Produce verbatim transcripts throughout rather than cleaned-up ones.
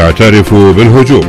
يعترف بالهجوم.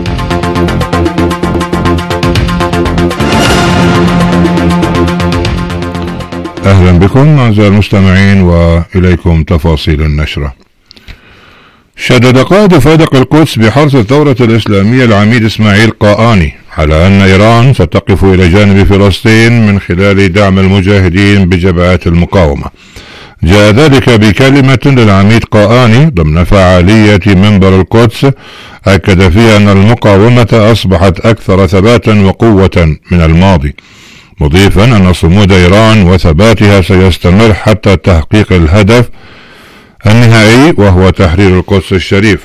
أهلا بكم أعزائي المستمعين وإليكم تفاصيل النشرة. شدد قائد فيدق القدس بحرص الثورة الإسلامية العميد إسماعيل قاآني على أن إيران ستقف إلى جانب فلسطين من خلال دعم المجاهدين بجبهات المقاومة. جاء ذلك بكلمة للعميد قاآني ضمن فعالية منبر القدس أكد فيها أن المقاومة أصبحت أكثر ثباتا وقوة من الماضي، مضيفا أن صمود إيران وثباتها سيستمر حتى تحقيق الهدف النهائي وهو تحرير القدس الشريف.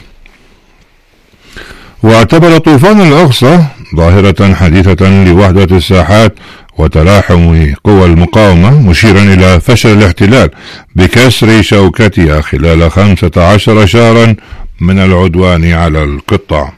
واعتبر طوفان الأقصى ظاهرة حديثة لوحدة الساحات وتلاحم قوى المقاومة، مشيرا إلى فشل الاحتلال بكسر شوكتها خلال خمسة عشر شهرا من العدوان على القطاع.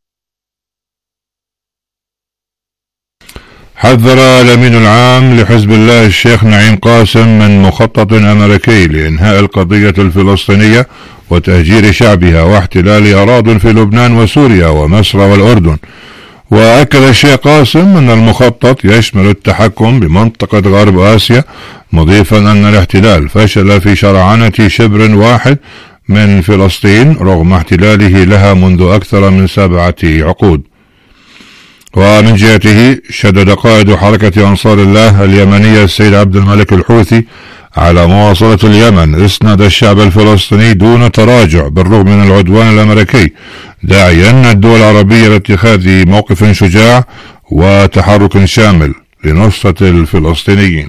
حذر الأمين العام لحزب الله الشيخ نعيم قاسم من مخطط أمريكي لإنهاء القضية الفلسطينية وتهجير شعبها واحتلال أراضٍ في لبنان وسوريا ومصر والأردن. وأكد الشيخ قاسم أن المخطط يشمل التحكم بمنطقة غرب آسيا، مضيفا أن الاحتلال فشل في شرعنة شبر واحد من فلسطين رغم احتلاله لها منذ أكثر من سبعة عقود. ومن جهته شدد قائد حركة أنصار الله اليمنية السيد عبد الملك الحوثي على مواصلة اليمن إسناد الشعب الفلسطيني دون تراجع بالرغم من العدوان الأمريكي، داعيا الدول العربية لاتخاذ موقف شجاع وتحرك شامل لنصرة الفلسطينيين.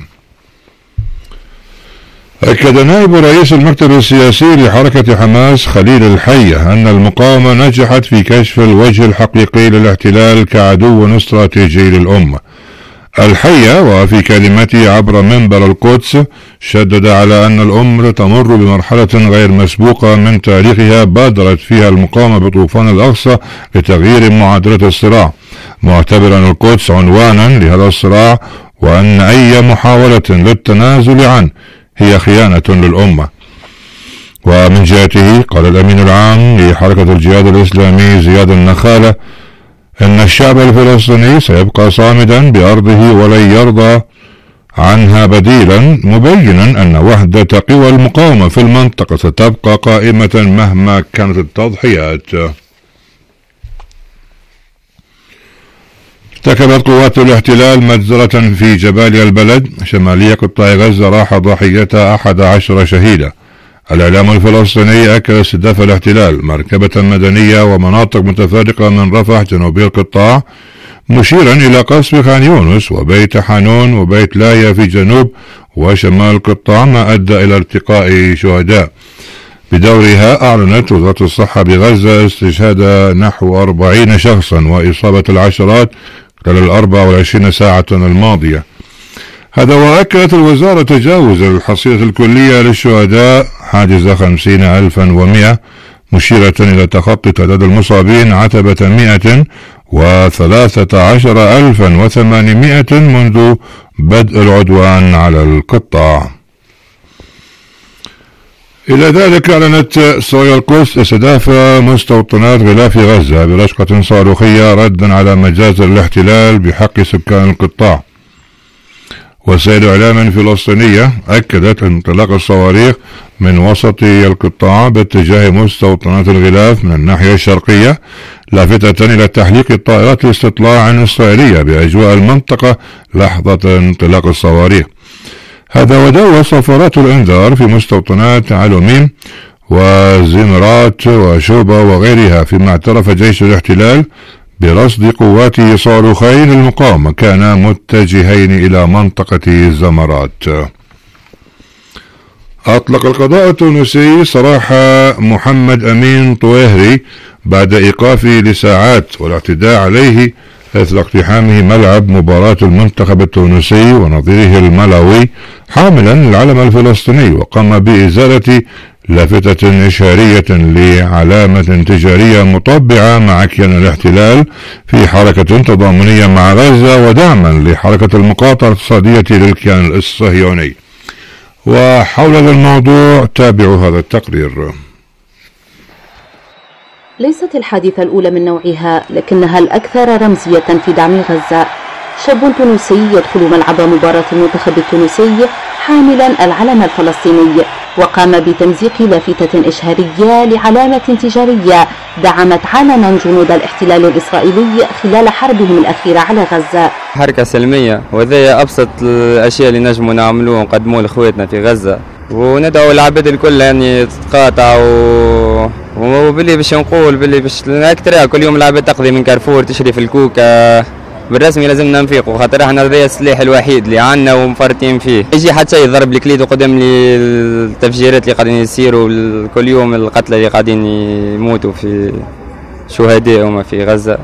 أكد نائب رئيس المكتب السياسي لحركة حماس خليل الحية أن المقاومة نجحت في كشف الوجه الحقيقي للاحتلال كعدو استراتيجي للأمة. الحية وفي كلمته عبر منبر القدس شدد على أن الأمة تمر بمرحلة غير مسبوقة من تاريخها بادرت فيها المقاومة بطوفان الأقصى لتغيير معادلة الصراع، معتبرا القدس عنوانا لهذا الصراع وأن أي محاولة للتنازل عنه هي خيانة للأمة. ومن جهته قال الأمين العام لحركة الجهاد الإسلامي زياد النخالة إن الشعب الفلسطيني سيبقى صامدا بأرضه ولن يرضى عنها بديلا، مبينا أن وحدة قوى المقاومة في المنطقة ستبقى قائمة مهما كانت التضحيات. ارتكبت قوات الاحتلال مجزرة في جباليا البلد شمالية قطاع غزة راح ضحيتها أحد عشر شهيدا. الإعلام الفلسطيني أكد استهداف الاحتلال مركبة مدنية ومناطق متفرقة من رفح جنوبي القطاع، مشيرا إلى قصف خان يونس وبيت حانون وبيت لايا في جنوب وشمال القطاع، ما أدى إلى ارتقاء شهداء. بدورها أعلنت وزارة الصحة بغزة استشهاد نحو أربعين شخصا وإصابة العشرات خلال الأربع والعشرين ساعة الماضية. هذا وأكدت الوزارة تجاوز الحصيلة الكلية للشهداء حاجز خمسين ألفا ومئة، مشيرة إلى تخطي تعداد المصابين عتبة مئة وثلاثة عشر ألفا وثمانمائة منذ بدء العدوان على القطاع. إلى ذلك أعلنت سوريا القدس استهداف مستوطنات غلاف غزة برشقة صاروخية ردا على مجازر الاحتلال بحق سكان القطاع. وسائل إعلام فلسطينية أكدت انطلاق الصواريخ من وسط القطاع باتجاه مستوطنات الغلاف من الناحية الشرقية، لافتة إلى تحليق الطائرات الاستطلاع الإسرائيلية بأجواء المنطقة لحظة انطلاق الصواريخ. هذا ودوى صفارات الإنذار في مستوطنات علوميم وزمرات وشوبة وغيرها، فيما اعترف جيش الاحتلال برصد قوات صاروخين المقاومة كانا متجهين إلى منطقة زمرات. أطلق القضاء التونسي سراح محمد أمين طويهري بعد إيقافه لساعات والاعتداء عليه إثر اقتحامه ملعب مباراة المنتخب التونسي ونظيره الملاوي حاملا العلم الفلسطيني، وقام بإزالة لافتة إشارية لعلامة تجارية مطبعة مع كيان الاحتلال في حركة تضامنية مع غزة ودعما لحركة المقاطعة الاقتصادية للكيان الصهيوني. وحول هذا الموضوع تابعوا هذا التقرير. ليست الحادثة الأولى من نوعها، لكنها الأكثر رمزية في دعم غزة. شاب تونسي يدخل ملعب مباراة المنتخب التونسي حاملا العلم الفلسطيني، وقام بتمزيق لافتة إشهارية لعلامة تجارية دعمت علنا جنود الاحتلال الإسرائيلي خلال حربهم الأخيرة على غزة. حركة سلمية، وهذه أبسط الأشياء اللي نجموا نعملوها ونقدموها لإخواتنا في غزة، وندعو العباد الكل يعني تتقاطع و... وباللي باش نقول باللي باش أكثر كل يوم العباد تقضي من كارفور تشري في الكوكا. بالرسمي لازمنا نفيقوا خاطر احنا هذا السلاح الوحيد اللي عندنا ومفرطين فيه. يجي حتى شيء يضرب الكليد قدام لي التفجيرات اللي قاعدين يصيروا كل يوم، القتلى اللي قاعدين يموتوا في شهداء هما في غزة.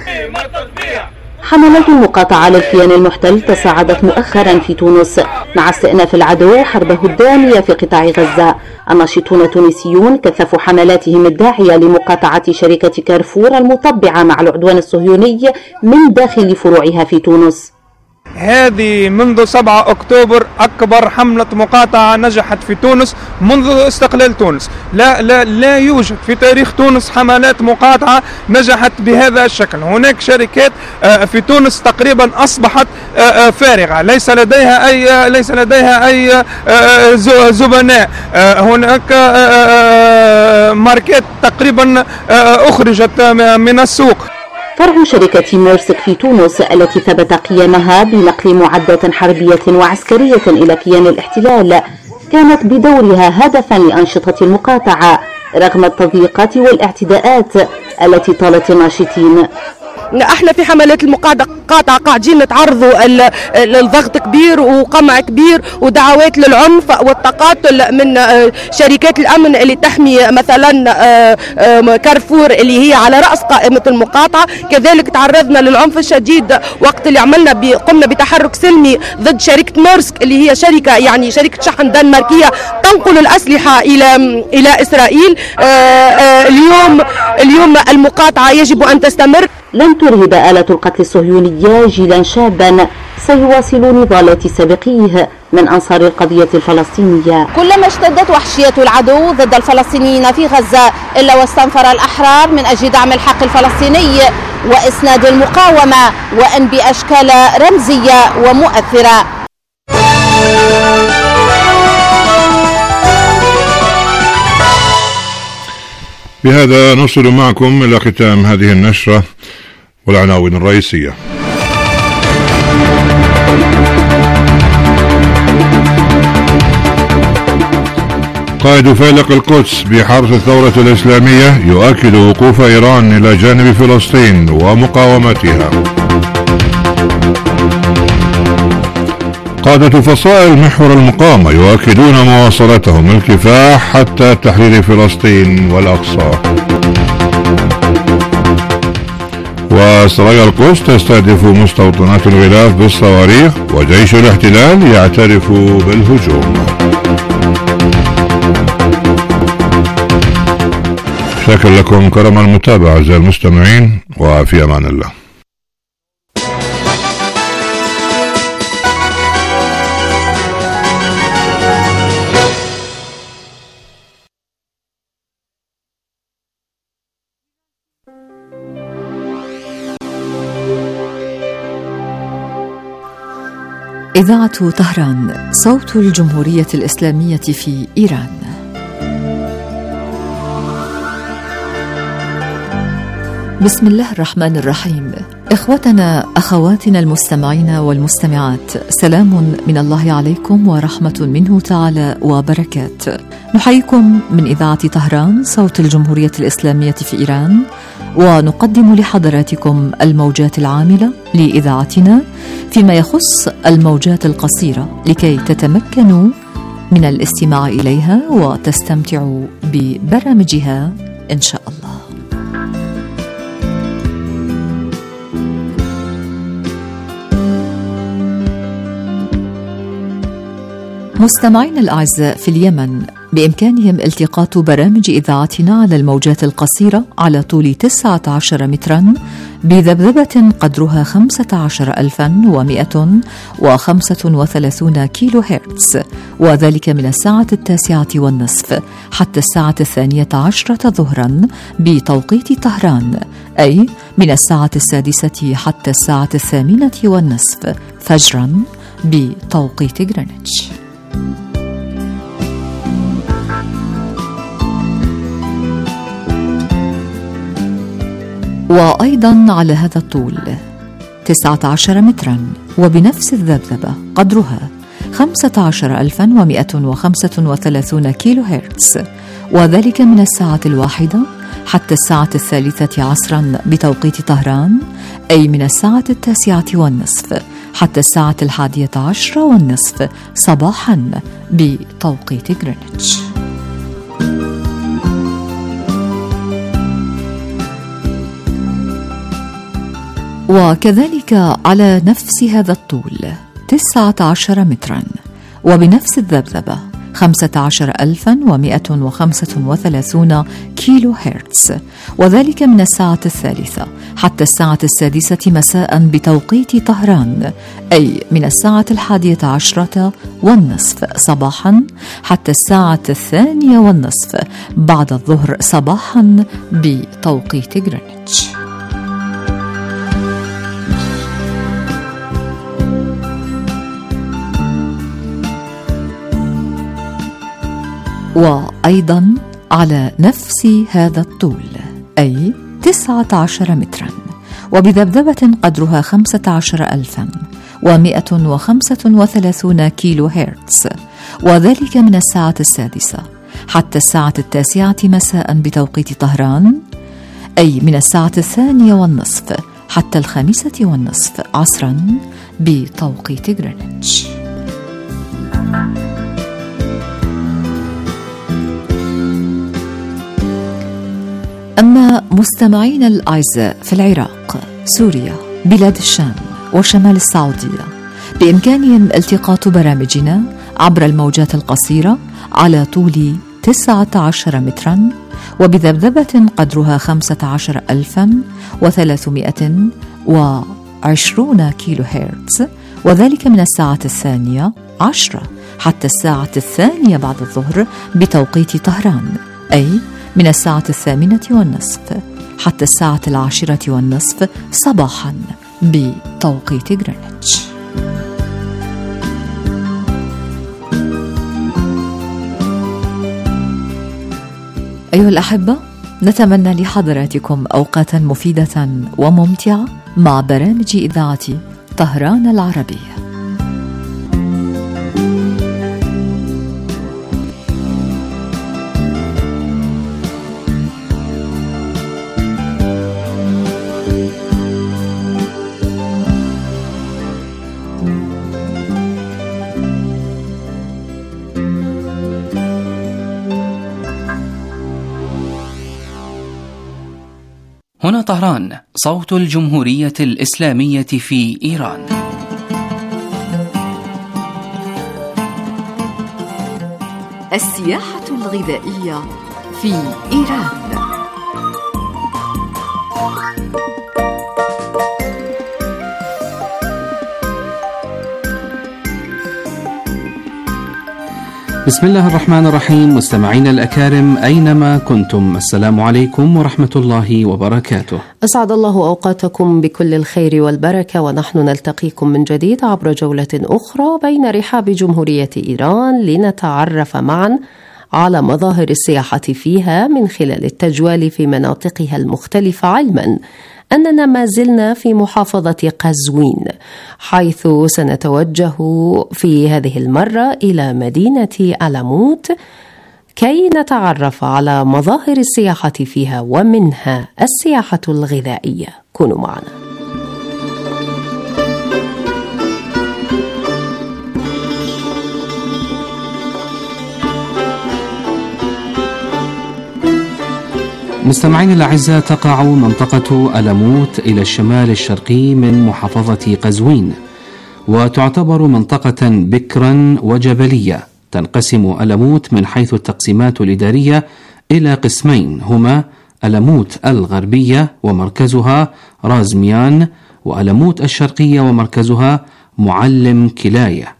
حملات المقاطعة للكيان المحتل تصاعدت مؤخرا في تونس مع استئناف العدو حربه الدامية في قطاع غزة. الناشطون التونسيون كثفوا حملاتهم الداعية لمقاطعة شركة كارفور المطبعة مع العدوان الصهيوني من داخل فروعها في تونس. هذه منذ سبعة أكتوبر أكبر حملة مقاطعة نجحت في تونس منذ استقلال تونس. لا لا لا يوجد في تاريخ تونس حملات مقاطعة نجحت بهذا الشكل. هناك شركات في تونس تقريبا أصبحت فارغة، ليس لديها أي ليس لديها أي زبناء. هناك ماركات تقريبا أخرجت من السوق. فرع شركة ميرسك في تونس التي ثبت قيامها بنقل معدات حربية وعسكرية إلى كيان الاحتلال كانت بدورها هدفا لأنشطة المقاطعة رغم التضييقات والاعتداءات التي طالت الناشطين. احنا في حملات المقاطعة قاعدين نتعرضوا للضغط كبير وقمع كبير ودعوات للعنف والتقاتل من شركات الامن اللي تحمي مثلا كارفور اللي هي على راس قائمة المقاطعة. كذلك تعرضنا للعنف الشديد وقت اللي عملنا قمنا بتحرك سلمي ضد شركة ميرسك اللي هي شركة يعني شركة شحن دنماركية تنقل الأسلحة إلى إلى إسرائيل. اليوم اليوم المقاطعة يجب أن تستمر. لن ترهب آلة القتل الصهيونية جيلا شابا سيواصل نضالات سابقيه من أنصار القضية الفلسطينية. كلما اشتدت وحشية العدو ضد الفلسطينيين في غزة إلا واستنفر الأحرار من أجل دعم الحق الفلسطيني وإسناد المقاومة، وإن بأشكال رمزية ومؤثرة. بهذا نصل معكم إلى ختام هذه النشرة والعناوين الرئيسية. قائد فيلق القدس بحرس الثورة الإسلامية يؤكد وقوف إيران إلى جانب فلسطين ومقاومتها. قادة فصائل محور المقاومة يؤكدون مواصلتهم الكفاح حتى تحرير فلسطين والأقصى. وسرايا القدس تستهدف مستوطنات الغلاف بالصواريخ وجيش الاحتلال يعترف بالهجوم. شكرا لكم كرم المتابعة أعزائي المستمعين، وفي أمان الله. إذاعة طهران، صوت الجمهورية الإسلامية في إيران. بسم الله الرحمن الرحيم. إخوتنا أخواتنا المستمعين والمستمعات، سلام من الله عليكم ورحمة منه تعالى وبركات. نحييكم من إذاعة طهران، صوت الجمهورية الإسلامية في إيران، ونقدم لحضراتكم الموجات العاملة لإذاعتنا فيما يخص الموجات القصيرة لكي تتمكنوا من الاستماع إليها وتستمتعوا ببرامجها إن شاء الله. مستمعين الأعزاء، في اليمن بإمكانهم التقاط برامج إذاعتنا على الموجات القصيرة على طول تسعة عشر مترا بذبذبة قدرها خمسة عشر ألفا ومئة وخمسة وثلاثين كيلو هرتز، وذلك من الساعة التاسعة والنصف حتى الساعة الثانية عشرة ظهرا بتوقيت طهران، أي من الساعة السادسة حتى الساعة الثامنة والنصف فجرا بتوقيت غرينتش. وأيضا على هذا الطول تسعة عشر مترا وبنفس الذبذبة قدرها خمسة عشر ألفا ومئة وخمسة وثلاثين كيلو هرتز، وذلك من الساعة الواحدة حتى الساعة الثالثة عصرا بتوقيت طهران، أي من الساعة التاسعة والنصف حتى الساعة الحادية عشرة والنصف صباحا بتوقيت غرينتش. وكذلك على نفس هذا الطول تسعة عشر مترا وبنفس الذبذبة خمسة عشر ألفا ومئة وخمسة وثلاثين كيلو هرتز، وذلك من الساعة الثالثة حتى الساعة السادسة مساء بتوقيت طهران، أي من الساعة الحادية عشرة والنصف صباحا حتى الساعة الثانية والنصف بعد الظهر صباحا بتوقيت غرينتش. وأيضا على نفس هذا الطول أي تسعة عشر مترا وبذبذبة قدرها خمسة عشر ألفا ومئة وخمسة وثلاثين كيلو هرتز، وذلك من الساعة السادسة حتى الساعة التاسعة مساء بتوقيت طهران، أي من الساعة الثانية والنصف حتى الخامسة والنصف عصرا بتوقيت غرينتش. أما مستمعين الأعزاء في العراق، سوريا، بلاد الشام وشمال السعودية بإمكانهم التقاط برامجنا عبر الموجات القصيرة على طول تسعة عشر مترا وبذبذبة قدرها خمسة عشر ألفا وثلاثمائة وعشرين كيلو هرتز، وذلك من الساعة الثانية عشرة حتى الساعة الثانية بعد الظهر بتوقيت طهران، أي من الساعة الثامنة والنصف حتى الساعة العاشرة والنصف صباحا بتوقيت غرينتش. أيها الأحبة، نتمنى لحضراتكم أوقاتا مفيدة وممتعة مع برامج إذاعة طهران العربية. هنا طهران، صوت الجمهورية الإسلامية في إيران. السياحة الغذائية في إيران. بسم الله الرحمن الرحيم. مستمعين الأكارم أينما كنتم، السلام عليكم ورحمة الله وبركاته. أسعد الله أوقاتكم بكل الخير والبركة، ونحن نلتقيكم من جديد عبر جولة أخرى بين رحاب جمهورية إيران لنتعرف معا على مظاهر السياحة فيها من خلال التجوال في مناطقها المختلفة، علما أننا ما زلنا في محافظة قزوين، حيث سنتوجه في هذه المرة إلى مدينة ألموت كي نتعرف على مظاهر السياحة فيها ومنها السياحة الغذائية. كونوا معنا. مستمعين الأعزاء، تقع منطقة ألموت إلى الشمال الشرقي من محافظة قزوين، وتعتبر منطقة بكرا وجبلية تنقسم ألموت من حيث التقسيمات الإدارية إلى قسمين، هما ألموت الغربية ومركزها رازميان، وألموت الشرقية ومركزها معلم كلاية.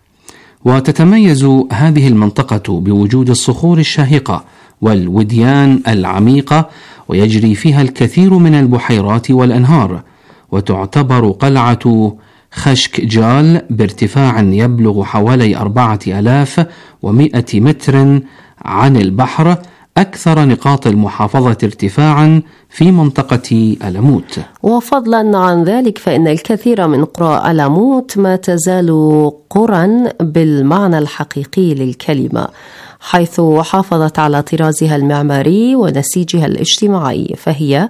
وتتميز هذه المنطقة بوجود الصخور الشاهقة والوديان العميقة، ويجري فيها الكثير من البحيرات والأنهار، وتعتبر قلعة خشك جال بارتفاع يبلغ حوالي أربعة آلاف ومئة متر عن البحر أكثر نقاط المحافظة ارتفاعا في منطقة ألموت. وفضلا عن ذلك فإن الكثير من قرى ألموت ما تزال قرى بالمعنى الحقيقي للكلمة، حيث حافظت على طرازها المعماري ونسيجها الاجتماعي، فهي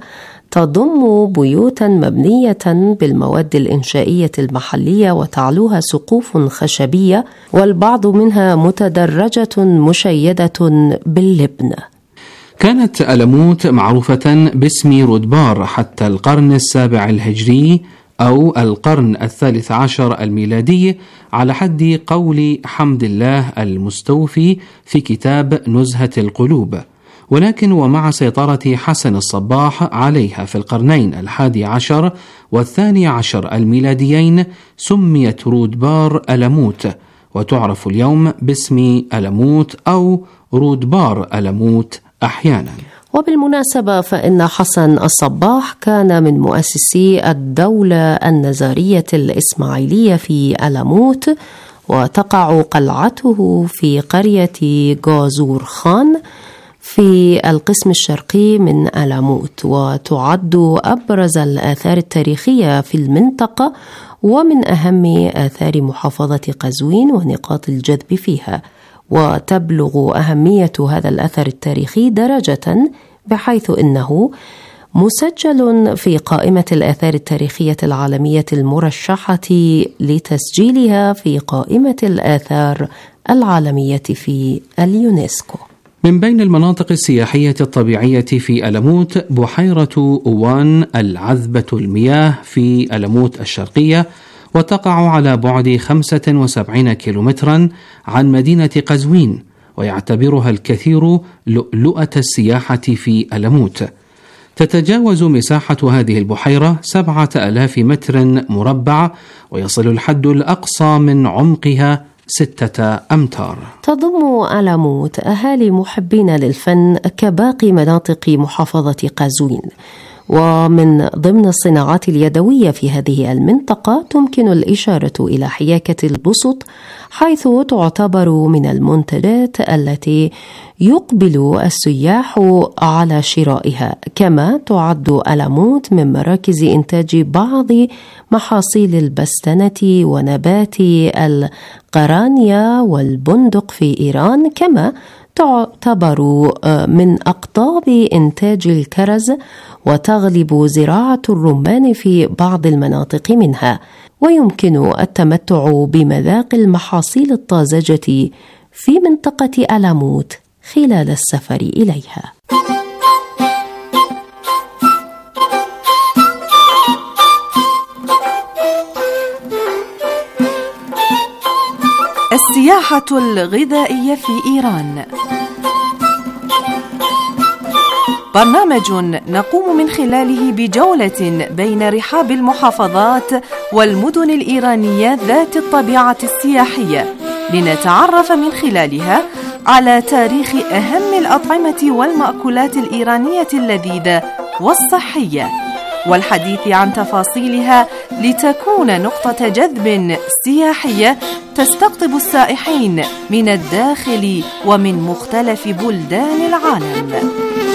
تضم بيوتا مبنية بالمواد الإنشائية المحلية وتعلوها سقوف خشبية، والبعض منها متدرجة مشيدة باللبن. كانت ألموت معروفة باسم رودبار حتى القرن السابع الهجري أو القرن الثالث عشر الميلادي، على حد قول حمد الله المستوفي في كتاب نزهة القلوب. ولكن ومع سيطرة حسن الصباح عليها في القرنين الحادي عشر والثاني عشر الميلاديين سميت رودبار ألموت، وتعرف اليوم باسم ألموت أو رودبار ألموت أحيانا. وبالمناسبة فإن حسن الصباح كان من مؤسسي الدولة النزارية الإسماعيلية في ألموت، وتقع قلعته في قرية جازور خان في القسم الشرقي من ألموت، وتعد أبرز الآثار التاريخية في المنطقة ومن أهم آثار محافظة قزوين ونقاط الجذب فيها. وتبلغ أهمية هذا الأثر التاريخي درجة بحيث إنه مسجل في قائمة الآثار التاريخية العالمية المرشحة لتسجيلها في قائمة الآثار العالمية في اليونسكو. من بين المناطق السياحية الطبيعية في ألموت بحيرة أوان العذبة المياه في ألموت الشرقية، وتقع على بعد خمسة وسبعين كيلومترا عن مدينة قزوين، ويعتبرها الكثير لؤلؤة السياحة في ألموت. تتجاوز مساحة هذه البحيرة سبعة آلاف متر مربع، ويصل الحد الأقصى من عمقها ستة أمتار. تضم ألموت أهالي محبين للفن كباقي مناطق محافظة قزوين، ومن ضمن الصناعات اليدوية في هذه المنطقة تمكن الإشارة إلى حياكة البسط، حيث تعتبر من المنتجات التي يقبل السياح على شرائها. كما تعد ألموت من مراكز إنتاج بعض محاصيل البستنة ونبات القرانيا والبندق في إيران، كما تعتبر من أقطاب إنتاج الكرز، وتغلب زراعة الرمان في بعض المناطق منها، ويمكن التمتع بمذاق المحاصيل الطازجة في منطقة ألموت خلال السفر إليها. السياحة الغذائية في إيران، برنامج نقوم من خلاله بجولة بين رحاب المحافظات والمدن الإيرانية ذات الطبيعة السياحية، لنتعرف من خلالها على تاريخ أهم الأطعمة والمأكولات الإيرانية اللذيذة والصحية، والحديث عن تفاصيلها لتكون نقطة جذب سياحية تستقطب السائحين من الداخل ومن مختلف بلدان العالم.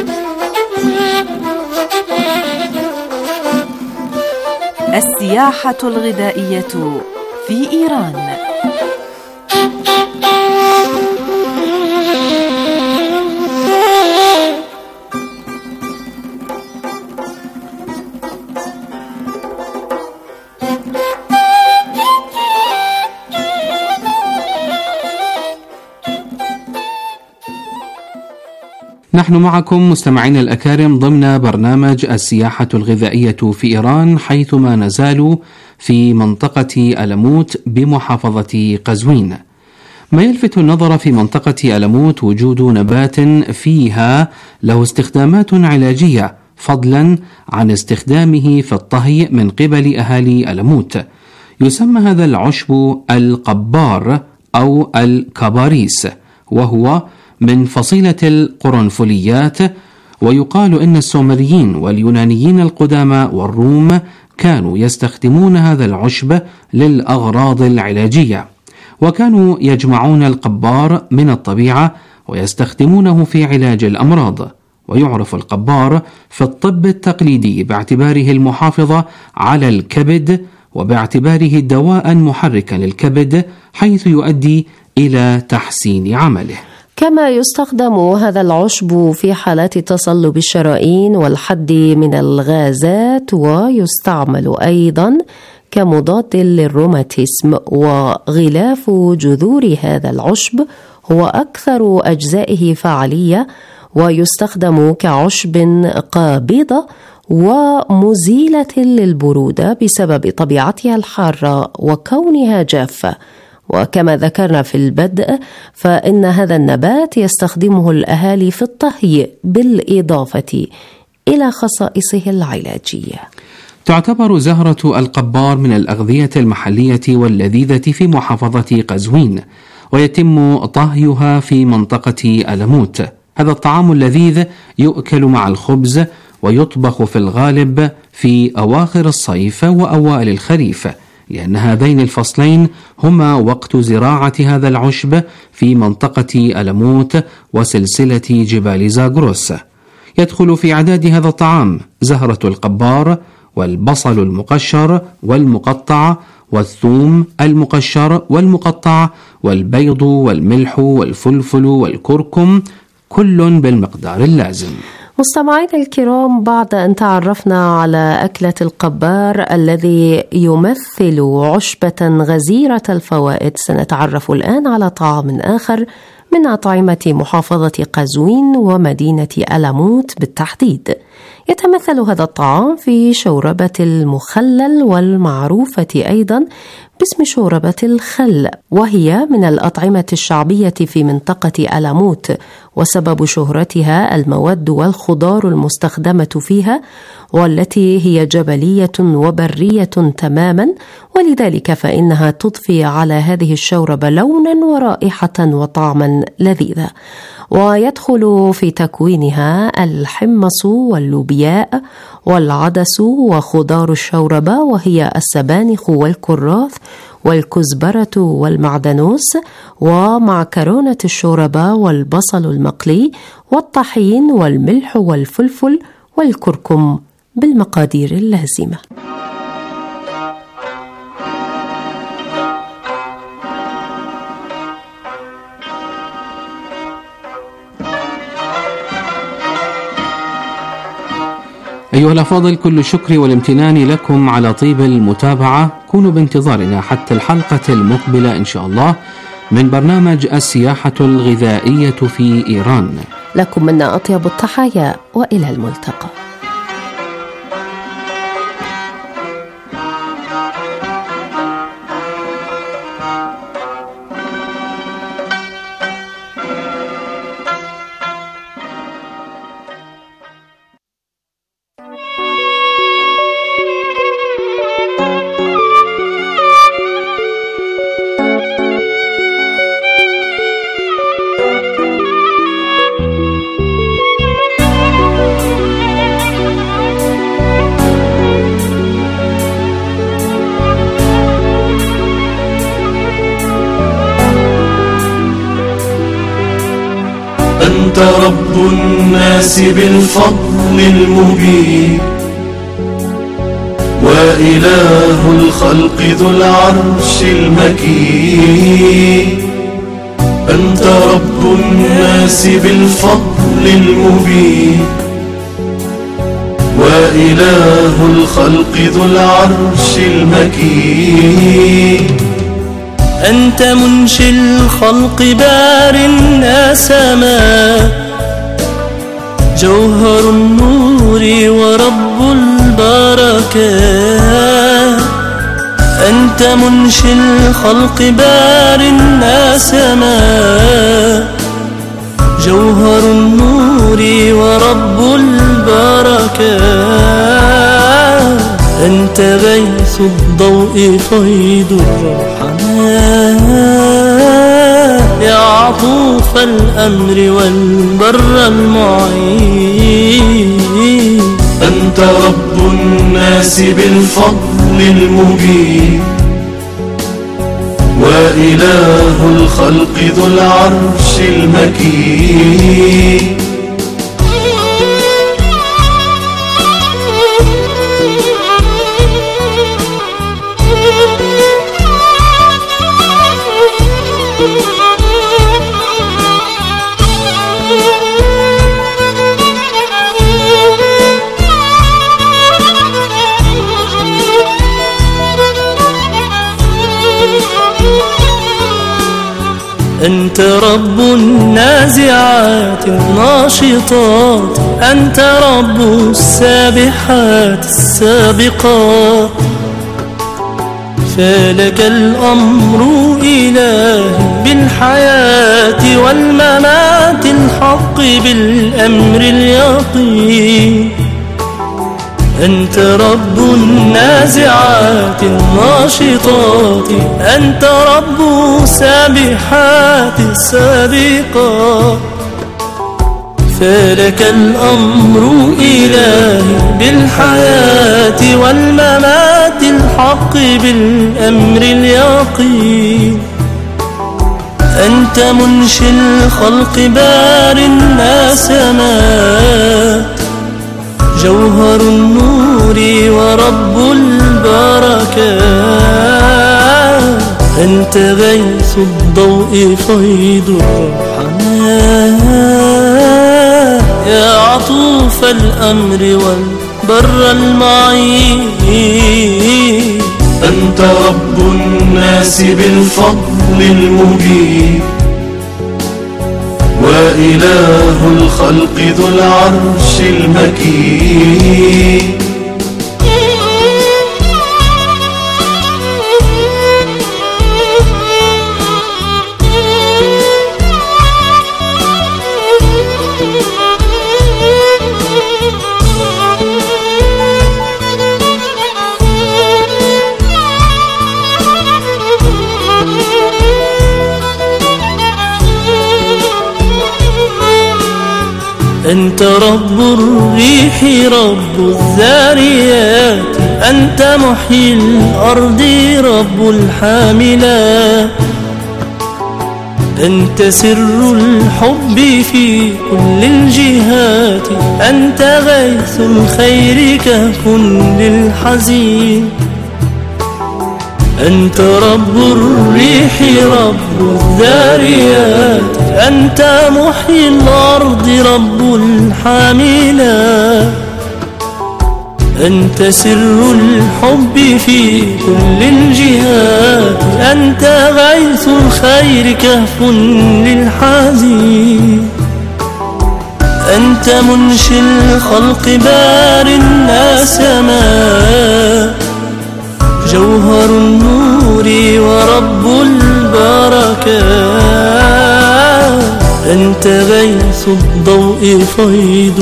السياحة الغذائية في إيران. نحن معكم مستمعين الأكارم ضمن برنامج السياحة الغذائية في إيران، حيثما نزال في منطقة ألموت بمحافظة قزوين. ما يلفت النظر في منطقة ألموت وجود نبات فيها له استخدامات علاجية فضلا عن استخدامه في الطهي من قبل أهالي ألموت. يسمى هذا العشب القبار أو الكباريس، وهو من فصيلة القرنفليات. ويقال إن السومريين واليونانيين القدامى والروم كانوا يستخدمون هذا العشب للأغراض العلاجية، وكانوا يجمعون القبار من الطبيعة ويستخدمونه في علاج الأمراض. ويعرف القبار في الطب التقليدي باعتباره المحافظة على الكبد، وباعتباره دواء محركا للكبد حيث يؤدي إلى تحسين عمله. كما يستخدم هذا العشب في حالات تصلب الشرايين والحد من الغازات، ويستعمل أيضا كمضاد للروماتيزم. وغلاف جذور هذا العشب هو أكثر أجزائه فعالية، ويستخدم كعشب قابضة ومزيلة للبرودة بسبب طبيعتها الحارة وكونها جافة. وكما ذكرنا في البدء فإن هذا النبات يستخدمه الأهالي في الطهي بالإضافة إلى خصائصه العلاجية. تعتبر زهرة القبار من الأغذية المحلية واللذيذة في محافظة قزوين، ويتم طهيها في منطقة ألموت. هذا الطعام اللذيذ يؤكل مع الخبز، ويطبخ في الغالب في أواخر الصيف وأوائل الخريف، لأن هذين الفصلين هما وقت زراعة هذا العشب في منطقة ألموت وسلسلة جبال زاغروس. يدخل في إعداد هذا الطعام زهرة القبار والبصل المقشر والمقطع والثوم المقشر والمقطع والبيض والملح والفلفل والكركم، كل بالمقدار اللازم. مستمعينا الكرام، بعد أن تعرفنا على أكلة القبار الذي يمثل عشبة غزيرة الفوائد، سنتعرف الآن على طعام آخر من أطعمة محافظة قزوين ومدينة ألموت بالتحديد. يتمثل هذا الطعام في شوربة المخلل، والمعروفة أيضا باسم شوربة الخل، وهي من الأطعمة الشعبية في منطقة ألموت، وسبب شهرتها المواد والخضار المستخدمة فيها، والتي هي جبلية وبرية تماما، ولذلك فإنها تضفي على هذه الشوربة لونا ورائحة وطعما لذيذا. ويدخل في تكوينها الحمص واللوبياء والعدس وخضار الشوربة، وهي السبانخ والكراث والكزبرة والمعدنوس ومعكرونة الشوربة والبصل المقلي والطحين والملح والفلفل والكركم بالمقادير اللازمة. أيها الأفاضل، كل الشكر والامتنان لكم على طيب المتابعة. كونوا بانتظارنا حتى الحلقة المقبلة إن شاء الله من برنامج السياحة الغذائية في إيران. لكم منا أطيب التحايا، وإلى الملتقى. أنت رب الناس بالفضل المبين، وإله الخلق ذو العرش المكين. أنت رب الناس بالفضل المبين، وإله الخلق ذو العرش المكين. أنت منشي الخلق بار النسما، جوهر النور ورب البركات. أنت منشي الخلق بار الناس ما جوهر النور ورب البركات أنت غيث الضوء فيض الرحمن يا عطوف الأمر والبر المعين أنت رب الناس بالفضل المبين وإله الخلق ذو العرش المكين أنت رب النازعات الناشطات أنت رب السابحات السابقات فلك الأمر إلهي بالحياة والممات الحق بالأمر اليقين أنت رب النازعات الناشطات أنت رب السابحات السابقات فلك الأمر إلهي بالحياة والممات الحق بالأمر اليقين أنت منشي الخلق بار الناس ما جوهر النور ورب البركات أنت غيث الضوء فيض الرحمن يا عطوف الأمر والبر المعين أنت رب الناس بالفضل المبين وإله الخلق ذو العرش المكين أنت رب الريح رب الذاريات أنت محيي الأرض رب الحاملات أنت سر الحب في كل الجهات أنت غيث الخير كهف للحزين أنت رب الريح رب الذاريات أنت محيي الأرض رب الحاملات أنت سر الحب في كل الجهات أنت غيث الخير كهف للحزين أنت منشي الخلق بار الناس ما جوهر النور ورب البركات أنت غيث الضوء فيض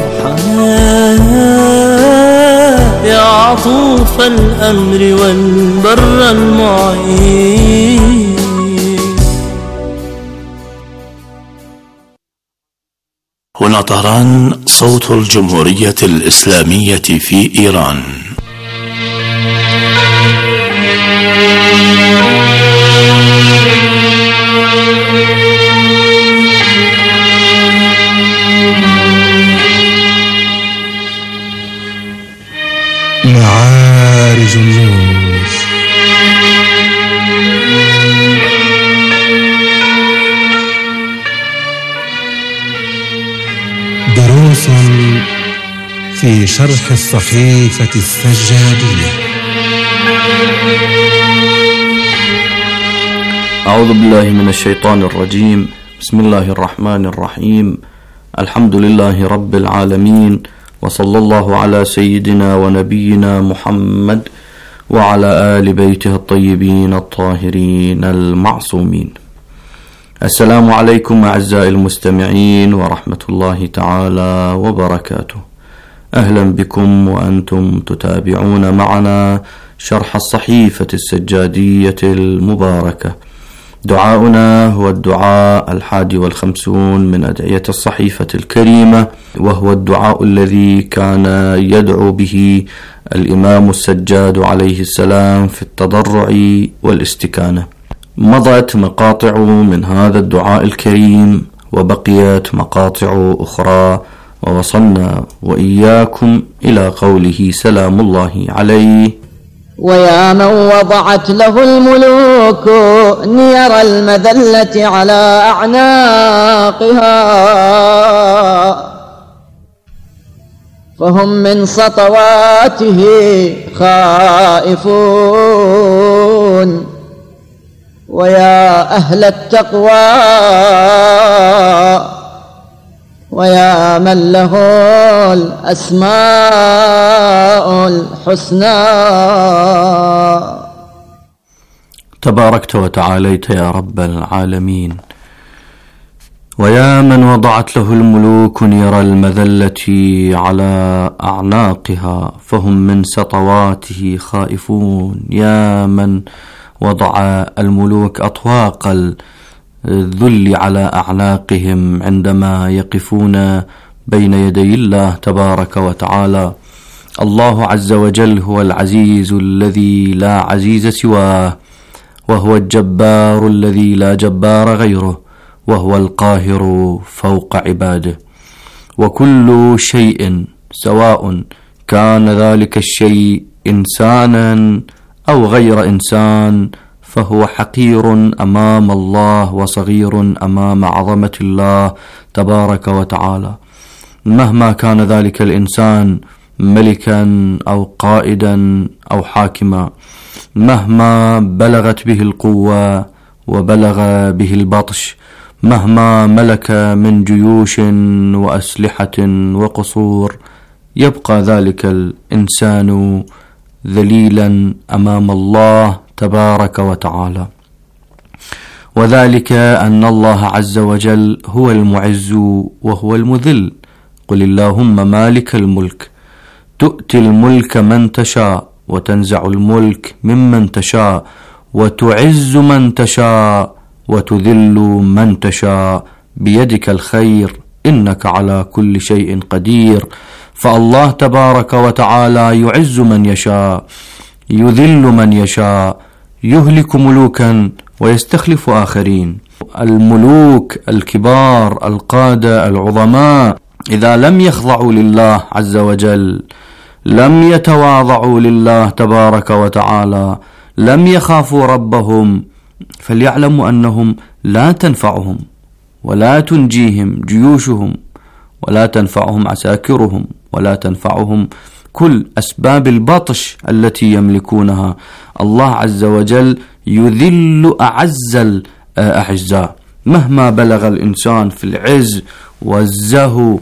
الرحمن يا عطوف الأمر والبر المعين هنا طهران صوت الجمهورية الإسلامية في إيران. معارج النور. دروس في شرح الصحيفة السجادية. أعوذ بالله من الشيطان الرجيم. بسم الله الرحمن الرحيم. الحمد لله رب العالمين، وصلى الله على سيدنا ونبينا محمد وعلى آل بيته الطيبين الطاهرين المعصومين. السلام عليكم أعزائي المستمعين ورحمة الله تعالى وبركاته. أهلا بكم وأنتم تتابعون معنا شرح الصحيفة السجادية المباركة. دعاؤنا هو الدعاء الحادي والخمسون من أدعية الصحيفة الكريمة، وهو الدعاء الذي كان يدعو به الإمام السجاد عليه السلام في التضرع والاستكانة. مضت مقاطع من هذا الدعاء الكريم وبقيت مقاطع أخرى، ووصلنا وإياكم إلى قوله سلام الله عليه: ويا من وضعت له الملوك نير المذلة على أعناقها، فهم من سطواته خائفون. ويا أهل التقوى ويا من له الأسماء الحسنى. تباركت وتعاليت يا رب العالمين. ويا من وضعت له الملوك نير المذلة على أعناقها، فهم من سطواته خائفون. يا من وضع الملوك أطواق الذل على أعناقهم عندما يقفون بين يدي الله تبارك وتعالى. الله عز وجل هو العزيز الذي لا عزيز سواه، وهو الجبار الذي لا جبار غيره، وهو القاهر فوق عباده. وكل شيء سواء كان ذلك الشيء إنسانا أو غير إنسان فهو حقير أمام الله وصغير أمام عظمة الله تبارك وتعالى. مهما كان ذلك الإنسان ملكا أو قائدا أو حاكما، مهما بلغت به القوة وبلغ به البطش، مهما ملك من جيوش وأسلحة وقصور، يبقى ذلك الإنسان ذليلا أمام الله تبارك وتعالى. وذلك أن الله عز وجل هو المعز وهو المذل. قل اللهم مالك الملك تؤتي الملك من تشاء وتنزع الملك ممن تشاء وتعز من تشاء وتذل من تشاء بيدك الخير إنك على كل شيء قدير. فالله تبارك وتعالى يعز من يشاء، يذل من يشاء، يهلك ملوكا ويستخلف آخرين. الملوك الكبار القادة العظماء إذا لم يخضعوا لله عز وجل، لم يتواضعوا لله تبارك وتعالى، لم يخافوا ربهم، فليعلموا أنهم لا تنفعهم ولا تنجيهم جيوشهم، ولا تنفعهم عساكرهم، ولا تنفعهم كل أسباب البطش التي يملكونها. الله عز وجل يذل أعز الأعزاء. مهما بلغ الإنسان في العز والزهو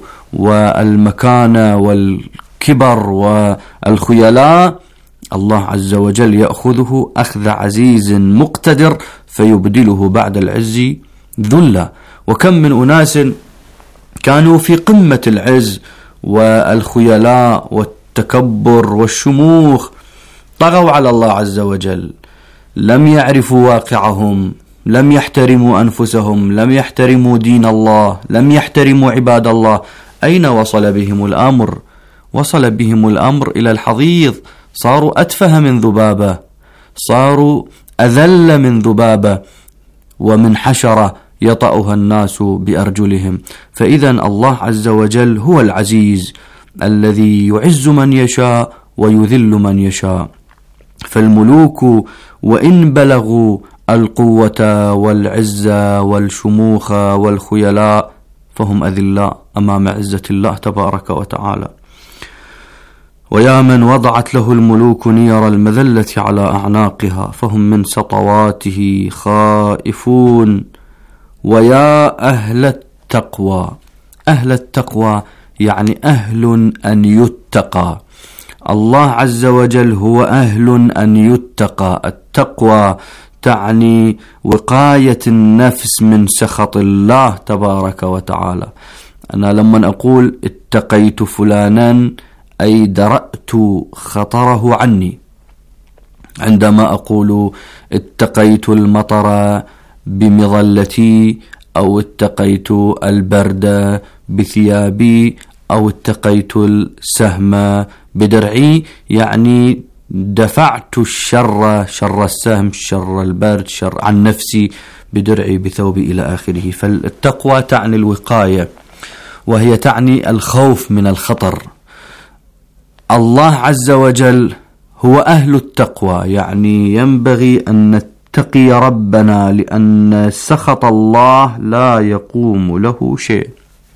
والمكانة والكبر والخيلاء، الله عز وجل يأخذه أخذ عزيز مقتدر فيبدله بعد العز ذلا. وكم من أناس كانوا في قمة العز والخيلاء والتكبر والشموخ، طغوا على الله عز وجل، لم يعرفوا واقعهم، لم يحترموا أنفسهم، لم يحترموا دين الله، لم يحترموا عباد الله. أين وصل بهم الأمر؟ وصل بهم الأمر إلى الحضيض، صاروا أتفه من ذبابة، صاروا أذل من ذبابة ومن حشرة يطأها الناس بأرجلهم. فإذا الله عز وجل هو العزيز الذي يعز من يشاء ويذل من يشاء. فالملوك وإن بلغوا القوة والعزة والشموخ والخيلاء فهم أذلاء أمام عزة الله تبارك وتعالى. ويا من وضعت له الملوك نير المذلة على أعناقها فهم من سطواته خائفون. ويا أهل التقوى، أهل التقوى يعني أهل أن يتقى. الله عز وجل هو أهل أن يتقى. التقوى تعني وقاية النفس من سخط الله تبارك وتعالى. أنا لما أقول اتقيت فلانا أي درأت خطره عني. عندما أقول اتقيت المطر بمظلتي أو اتقيت البرد بثيابي أو اتقيت السهم بدرعي، يعني دفعت الشر، شر السهم، شر البرد، شر عن نفسي بدرعي بثوبي إلى آخره. فالتقوى تعني الوقاية، وهي تعني الخوف من الخطر. الله عز وجل هو أهل التقوى، يعني ينبغي أن نتقي ربنا، لأن سخط الله لا يقوم له شيء،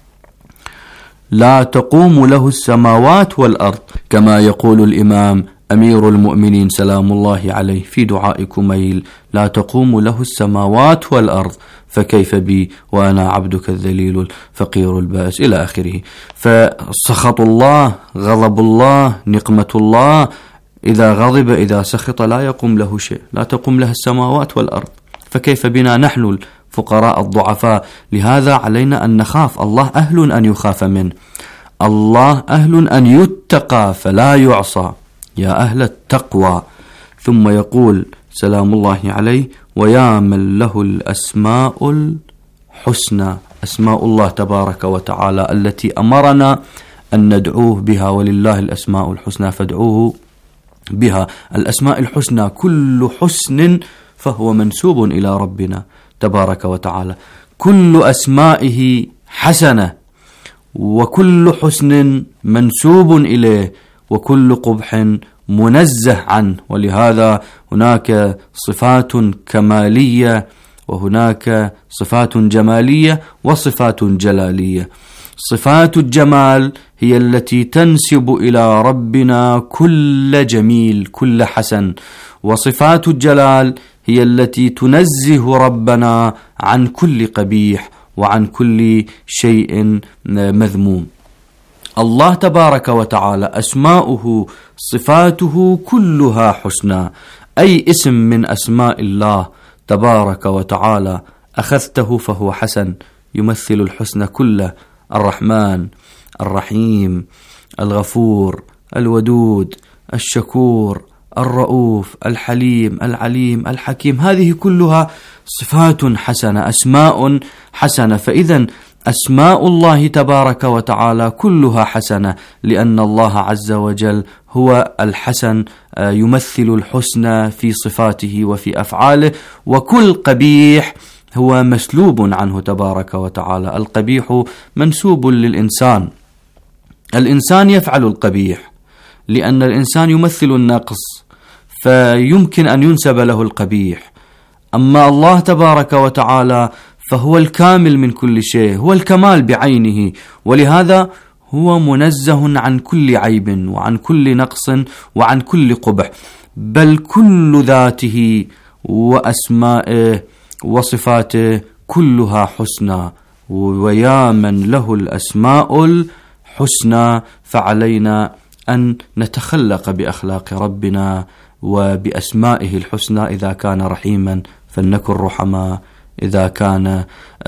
لا تقوم له السماوات والأرض، كما يقول الإمام أمير المؤمنين سلام الله عليه في دعاء كميل: لا تقوم له السماوات والأرض فكيف بي وأنا عبدك الذليل الفقير البائس إلى آخره. فسخط الله، غضب الله، نقمة الله، إذا غضب إذا سخط لا يقوم له شيء، لا تقوم له السماوات والأرض، فكيف بنا نحن الفقراء الضعفاء؟ لهذا علينا أن نخاف الله، أهل أن يخاف منه، الله أهل أن يتقى فلا يعصى، يا أهل التقوى. ثم يقول سلام الله عليه: ويا من له الأسماء الحسنى، أسماء الله تبارك وتعالى التي أمرنا أن ندعوه بها، ولله الأسماء الحسنى فادعوه بها. الأسماء الحسنى كل حسن فهو منسوب إلى ربنا تبارك وتعالى، كل أسمائه حسنة، وكل حسن منسوب إليه، وكل قبح منزه عنه. ولهذا هناك صفات كمالية، وهناك صفات جمالية، وصفات جلالية. صفات الجمال هي التي تنسب إلى ربنا كل جميل، كل حسن، وصفات الجلال هي التي تنزه ربنا عن كل قبيح وعن كل شيء مذموم. الله تبارك وتعالى أسماؤه صفاته كلها حسنى، أي اسم من أسماء الله تبارك وتعالى أخذته فهو حسن، يمثل الحسن كله: الرحمن، الرحيم، الغفور، الودود، الشكور، الرؤوف، الحليم، العليم، الحكيم. هذه كلها صفات حسنة، أسماء حسنة. فإذا أسماء الله تبارك وتعالى كلها حسنة، لأن الله عز وجل هو الحسن، يمثل الحسن في صفاته وفي أفعاله، وكل قبيح هو مسلوب عنه تبارك وتعالى. القبيح منسوب للإنسان، الإنسان يفعل القبيح لأن الإنسان يمثل النقص، فيمكن أن ينسب له القبيح. أما الله تبارك وتعالى فهو الكامل من كل شيء، هو الكمال بعينه، ولهذا هو منزه عن كل عيب وعن كل نقص وعن كل قبح، بل كل ذاته وأسمائه وصفاته كلها حسنى. ويا من له الأسماء الحسنى فعلينا أن نتخلق بأخلاق ربنا وبأسمائه الحسنى. إذا كان رحيما فلنكن رحما، إذا كان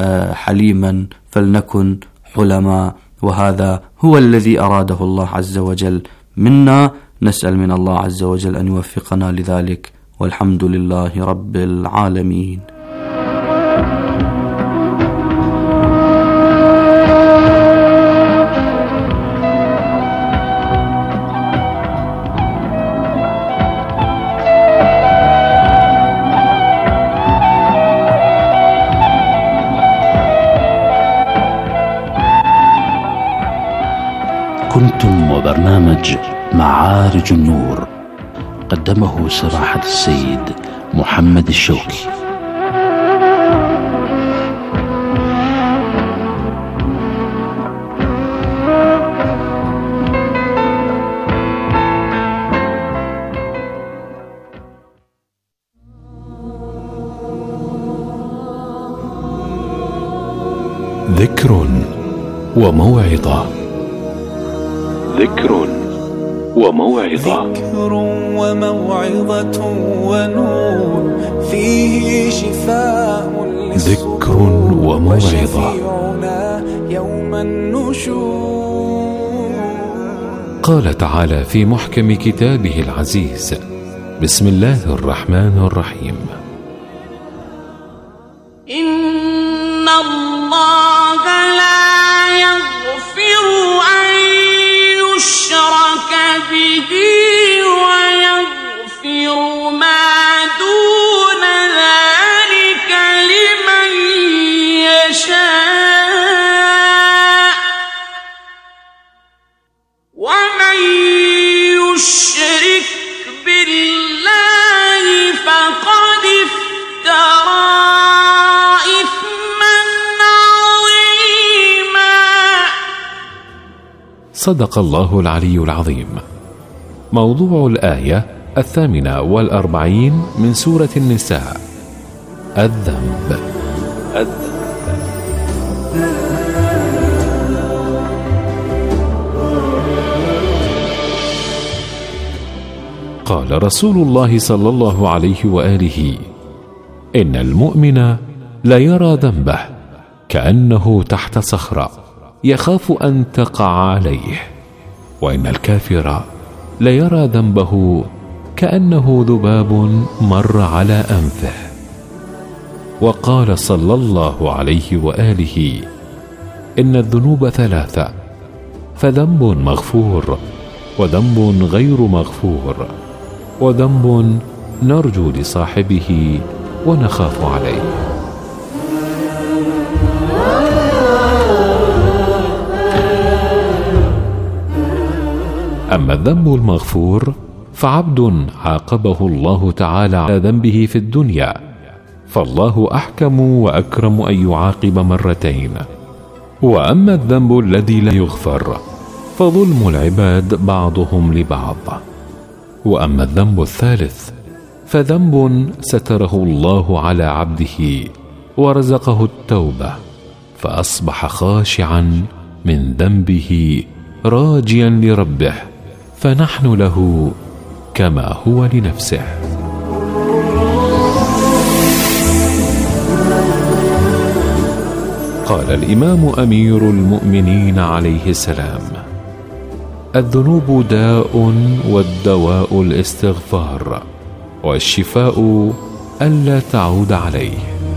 حليما فلنكن حلما، وهذا هو الذي أراده الله عز وجل منا. نسأل من الله عز وجل أن يوفقنا لذلك، والحمد لله رب العالمين. كنتم وبرنامج معارج النور، قدمه سماحة السيد محمد الشوكي. ذكر وموعظة. ذكر وموعظة. ذكر وموعظة ونور فيه شفاء ذكر وموعظة. يوم النشور. قال تعالى في محكم كتابه العزيز: بسم الله الرحمن الرحيم. إن الله لا يغفر أن يشرك به ويغفر ما دون ذلك لمن يشاء ومن يشرك بالله فقد افترى إثما عظيما. صدق الله العلي العظيم. موضوع الآية الثامنة والأربعين من سورة النساء: الذنب. الذنب. قال رسول الله صلى الله عليه وآله: إن المؤمن لا يرى ذنبه كأنه تحت صخرة يخاف أن تقع عليه، وإن الكافر لا يرى ذنبه كأنه ذباب مر على أنفه. وقال صلى الله عليه وآله: إن الذنوب ثلاثة، فذنب مغفور، وذنب غير مغفور، وذنب نرجو لصاحبه ونخاف عليه. أما الذنب المغفور فعبد عاقبه الله تعالى على ذنبه في الدنيا، فالله أحكم وأكرم أن يعاقب مرتين. وأما الذنب الذي لا يغفر فظلم العباد بعضهم لبعض. وأما الذنب الثالث فذنب ستره الله على عبده ورزقه التوبة، فأصبح خاشعا من ذنبه راجيا لربه، فنحن له كما هو لنفسه. قال الإمام أمير المؤمنين عليه السلام: الذنوب داء، والدواء الاستغفار، والشفاء ألا تعود عليه.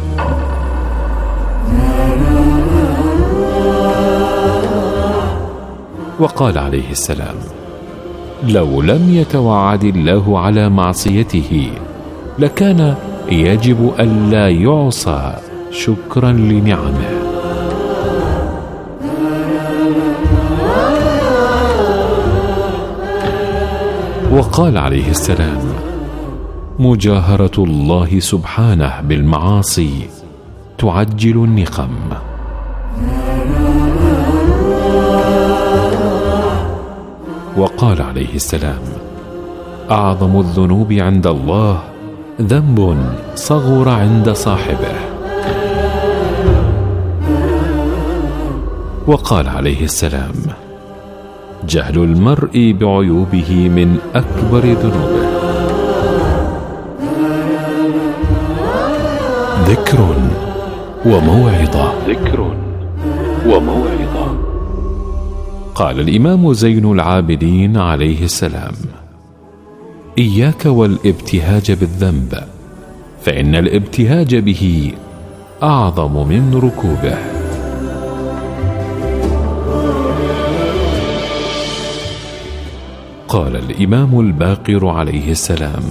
وقال عليه السلام: لو لم يتوعد الله على معصيته لكان يجب ألا يعصى شكرا لنعمه. وقال عليه السلام: مجاهرة الله سبحانه بالمعاصي تعجل النقم. وقال عليه السلام: أعظم الذنوب عند الله ذنب صغر عند صاحبه. وقال عليه السلام: جهل المرء بعيوبه من أكبر ذنوبه. ذكر وموعظة. ذكر وموعظة. قال الإمام زين العابدين عليه السلام: إياك والابتهاج بالذنب، فإن الابتهاج به أعظم من ركوبه. قال الإمام الباقر عليه السلام: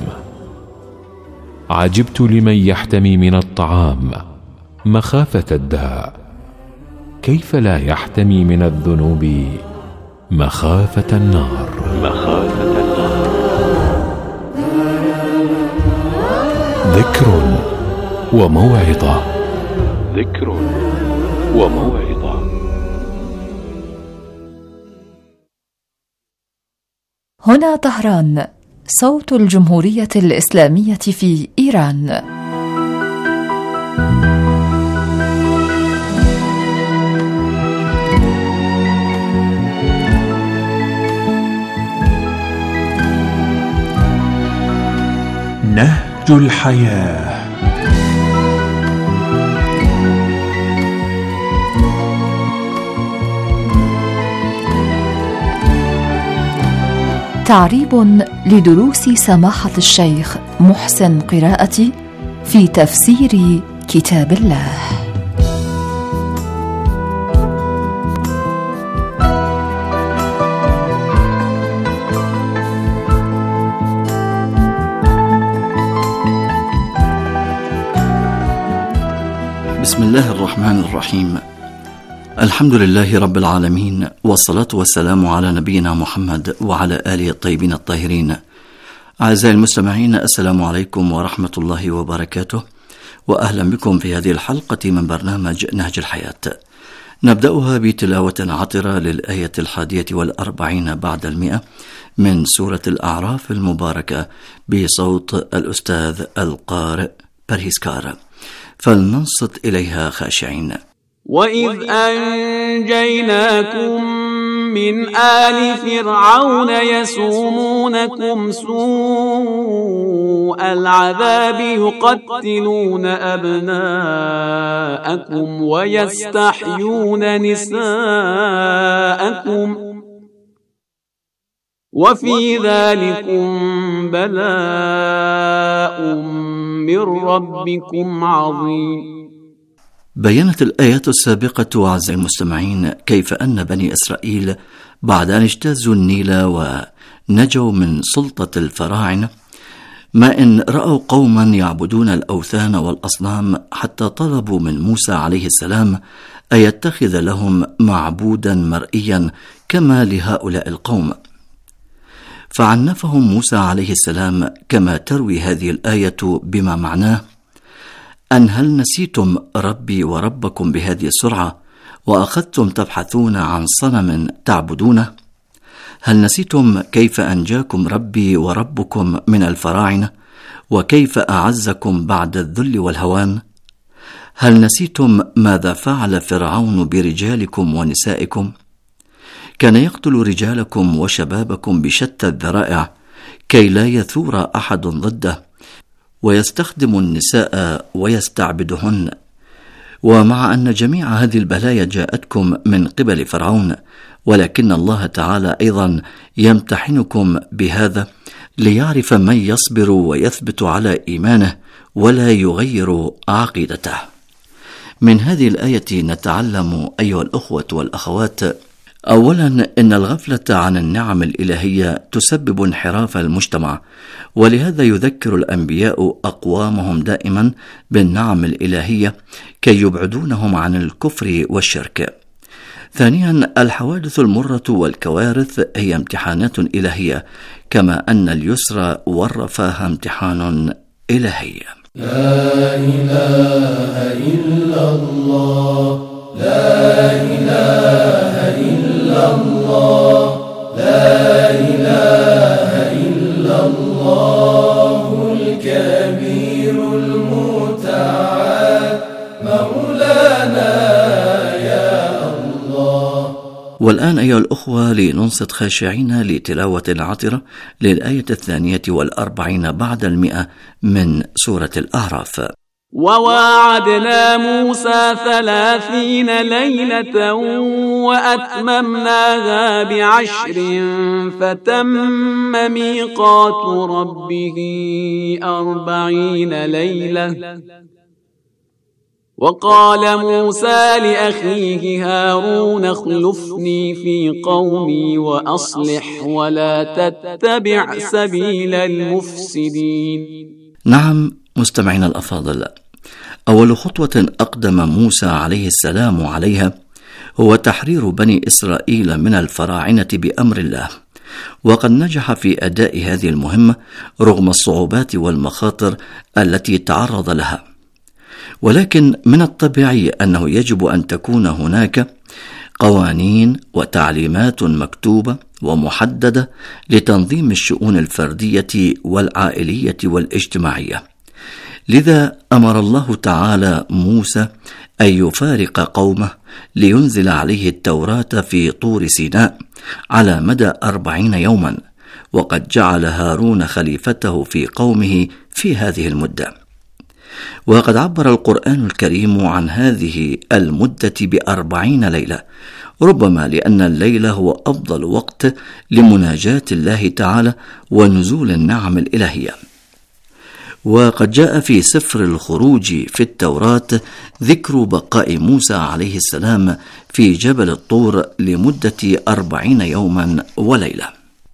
عجبت لمن يحتمي من الطعام مخافة الداء، كيف لا يحتمي من الذنوب مخافة النار. مخافة النار. ذكر وموعظة. ذكر وموعظة. هنا طهران، صوت الجمهورية الإسلامية في إيران. نهج الحياة. تعريب لدروس سماحة الشيخ محسن قراءتي في تفسير كتاب الله. بسم الله الرحمن الرحيم. الحمد لله رب العالمين، والصلاة والسلام على نبينا محمد وعلى آله الطيبين الطاهرين. أعزائي المستمعين، السلام عليكم ورحمة الله وبركاته، وأهلا بكم في هذه الحلقة من برنامج نهج الحياة. نبدأها بتلاوة عطرة للآية الحادية والأربعين بعد المئة من سورة الأعراف المباركة بصوت الأستاذ القارئ برهيسكار، فلننصت إليها خاشعين. وإذ أنجيناكم من آل فرعون يسومونكم سوء العذاب يقتلون أبناءكم ويستحيون نساءكم وفي ذلكم بلاء من ربكم عظيم. بيّنت الآيات السابقة أعزائي المستمعين كيف أن بني إسرائيل بعد أن اجتازوا النيل ونجوا من سلطة الفراعنة، ما إن رأوا قوما يعبدون الأوثان والأصنام حتى طلبوا من موسى عليه السلام أن يتخذ لهم معبودا مرئيا كما لهؤلاء القوم، فعنفهم موسى عليه السلام كما تروي هذه الآية بما معناه: أن هل نسيتم ربي وربكم بهذه السرعة وأخذتم تبحثون عن صنم تعبدونه؟ هل نسيتم كيف أنجاكم ربي وربكم من الفراعنة وكيف أعزكم بعد الذل والهوان؟ هل نسيتم ماذا فعل فرعون برجالكم ونسائكم؟ كان يقتل رجالكم وشبابكم بشتى الذرائع كي لا يثور أحد ضده، ويستخدم النساء ويستعبدهن. ومع أن جميع هذه البلايا جاءتكم من قبل فرعون، ولكن الله تعالى أيضا يمتحنكم بهذا ليعرف من يصبر ويثبت على إيمانه ولا يغير عقيدته. من هذه الآية نتعلم أيها الأخوة والأخوات: أولا، إن الغفلة عن النعم الإلهية تسبب انحراف المجتمع، ولهذا يذكر الأنبياء أقوامهم دائما بالنعم الإلهية كي يبعدونهم عن الكفر والشرك. ثانيا، الحوادث المرة والكوارث هي امتحانات إلهية، كما أن اليسر والرفاه امتحان إلهي. لا إله إلا الله، لا إله إلا الله، لا إله إلا الله الكبير المتعال مولانا يا الله. والآن أيها الأخوة لننصت خاشعين لتلاوة عطرة للآية الثانية والأربعين بعد المئة من سورة الأعراف. وواعدنا موسى ثلاثين ليلة وأتممناها بعشر فتم ميقات ربه أربعين ليلة. وقال موسى لأخيه هارون اخلفني في قومي وأصلح ولا تتبع سبيل المفسدين. نعم مستمعين الأفاضل، أول خطوة أقدم موسى عليه السلام عليها هو تحرير بني إسرائيل من الفراعنة بأمر الله، وقد نجح في أداء هذه المهمة رغم الصعوبات والمخاطر التي تعرض لها. ولكن من الطبيعي أنه يجب أن تكون هناك قوانين وتعليمات مكتوبة ومحددة لتنظيم الشؤون الفردية والعائلية والاجتماعية. لذا أمر الله تعالى موسى أن يفارق قومه لينزل عليه التوراة في طور سيناء على مدى أربعين يوما، وقد جعل هارون خليفته في قومه في هذه المدة. وقد عبر القرآن الكريم عن هذه المدة بأربعين ليلة، ربما لأن الليل هو أفضل وقت لمناجاة الله تعالى ونزول النعم الإلهية. وقد جاء في سفر الخروج في التوراة ذكر بقاء موسى عليه السلام في جبل الطور لمدة أربعين يوما وليلة.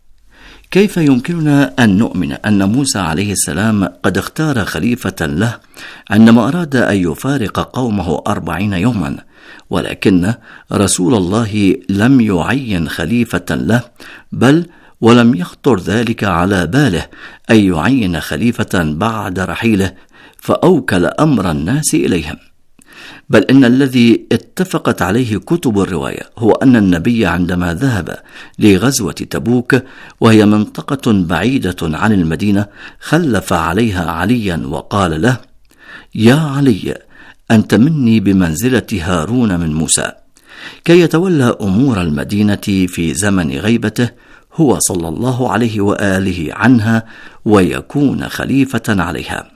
كيف يمكننا أن نؤمن أن موسى عليه السلام قد اختار خليفة له عندما أراد أن يفارق قومه أربعين يوما، ولكن رسول الله لم يعين خليفة له، بل ولم يخطر ذلك على باله أن يعين خليفة بعد رحيله، فأوكل أمر الناس إليهم. بل إن الذي اتفقت عليه كتب الرواية هو أن النبي عندما ذهب لغزوة تبوك، وهي منطقة بعيدة عن المدينة، خلف عليها عليا وقال له: يا علي، أنت مني بمنزلة هارون من موسى، كي يتولى أمور المدينة في زمن غيبته هو صلى الله عليه وآله عنها، ويكون خليفة عليها.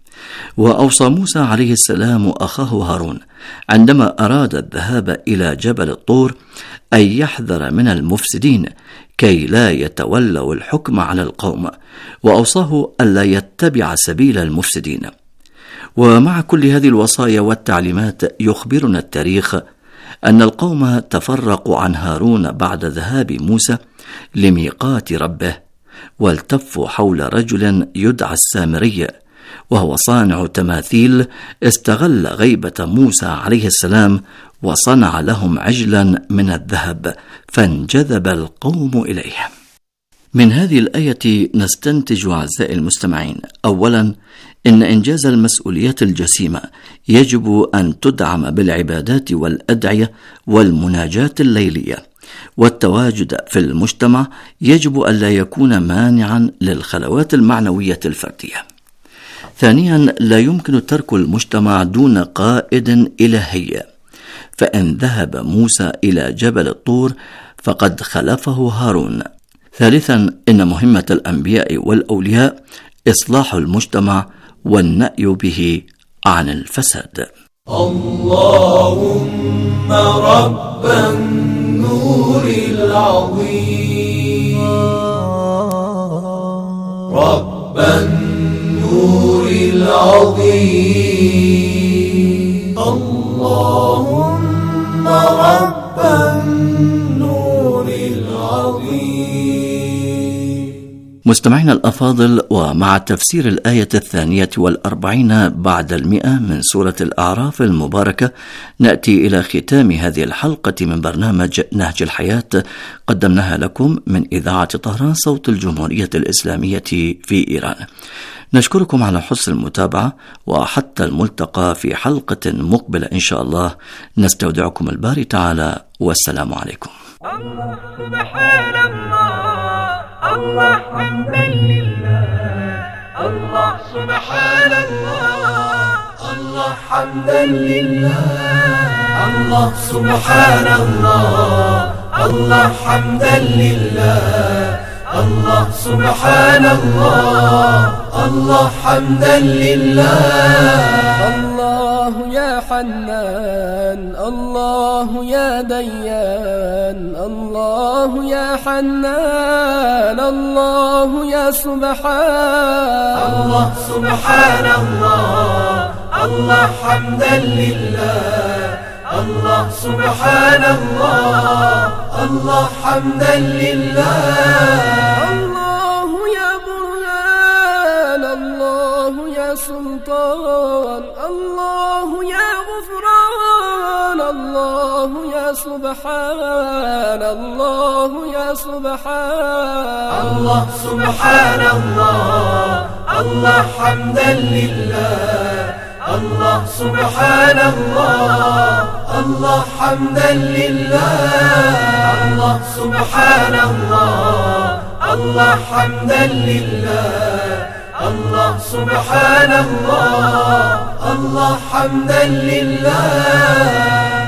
وأوصى موسى عليه السلام أخاه هارون عندما أراد الذهاب إلى جبل الطور أن يحذر من المفسدين كي لا يتولوا الحكم على القوم، وأوصاه ألا يتبع سبيل المفسدين. ومع كل هذه الوصايا والتعليمات، يخبرنا التاريخ أن القوم تفرقوا عن هارون بعد ذهاب موسى لميقات ربه، والتفوا حول رجل يدعى السامري، وهو صانع تماثيل استغل غيبة موسى عليه السلام وصنع لهم عجلا من الذهب، فانجذب القوم إليه. من هذه الآية نستنتج أعزائي المستمعين: أولا، إن إنجاز المسؤوليات الجسيمة يجب أن تدعم بالعبادات والأدعية والمناجاة الليلية، والتواجد في المجتمع يجب أن لا يكون مانعا للخلوات المعنوية الفردية. ثانيا، لا يمكن ترك المجتمع دون قائد إلهي، فإن ذهب موسى إلى جبل الطور فقد خلفه هارون. ثالثا، إن مهمة الأنبياء والأولياء إصلاح المجتمع والنأي به عن الفساد. اللهم رب النور العظيم، رب النور العظيم، اللهم رب النور العظيم. مستمعينا الأفاضل، ومع تفسير الآية الثانية والأربعين بعد المئة من سورة الأعراف المباركة، نأتي إلى ختام هذه الحلقة من برنامج نهج الحياة، قدمناها لكم من إذاعة طهران صوت الجمهورية الإسلامية في إيران. نشكركم على حسن المتابعة، وحتى الملتقى في حلقة مقبلة إن شاء الله، نستودعكم الباري تعالى، والسلام عليكم. الله سبحان الله، الله حمدا لله، الله سبحان الله، الله حمدا لله، الله سبحان الله، الله حمدا لله، الله سبحان الله، الله حمدا لله. الله يا حنان، الله يا ديان، الله يا حنان، الله يا سبحان، الله سبحان الله، الله حمدا لله، الله سبحان الله، الله حمدا لله. الله يا برهان، الله يا سلطان، الله يا غفران، الله يا سبحان، الله يا سبحان، الله سبحان الله، الله حمدا لله، الله سبحان الله، الله حمدا لله، الله سبحان الله، الله حمدا لله، الله سبحان الله، الله حمدا لله.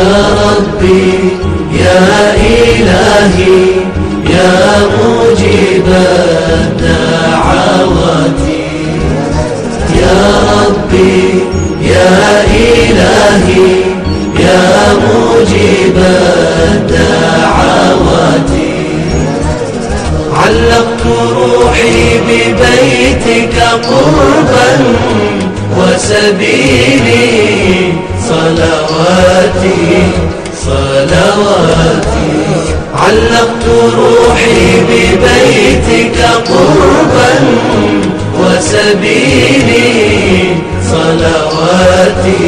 يا ربي يا إلهي يا مجيب الدعوات يا ربي يا إلهي يا مجيب الدعوات علقت روحي ببيتك قربا وسبيلي صلواتي صلواتي علقت روحي ببيتك قربا وسبيلي صلواتي